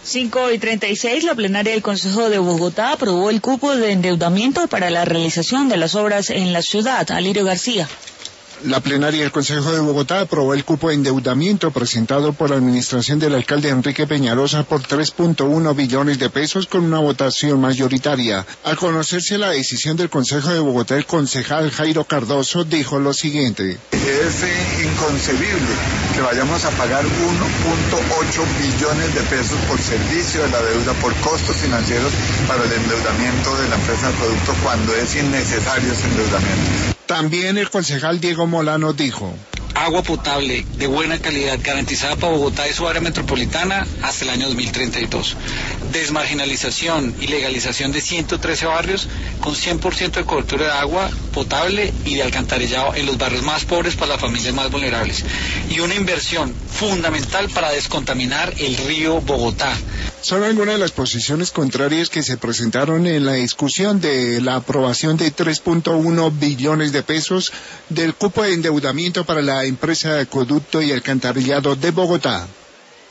5:36, la plenaria del Consejo de Bogotá aprobó el cupo de endeudamiento para la realización de las obras en la ciudad. Alirio García. La plenaria del Consejo de Bogotá aprobó el cupo de endeudamiento presentado por la administración del alcalde Enrique Peñalosa por 3.1 billones de pesos con una votación mayoritaria. Al conocerse la decisión del Consejo de Bogotá, el concejal Jairo Cardoso dijo lo siguiente. Es inconcebible que vayamos a pagar 1.8 billones de pesos por servicio de la deuda, por costos financieros para el endeudamiento de la empresa de producto cuando es innecesario ese endeudamiento. También el concejal Diego Molano dijo: agua potable de buena calidad garantizada para Bogotá y su área metropolitana hasta el año 2032. Desmarginalización y legalización de 113 barrios con 100% de cobertura de agua potable y de alcantarillado en los barrios más pobres para las familias más vulnerables. Y una inversión fundamental para descontaminar el río Bogotá. Son algunas de las posiciones contrarias que se presentaron en la discusión de la aprobación de 3.1 billones de pesos del cupo de endeudamiento para la empresa de acueducto y alcantarillado de Bogotá.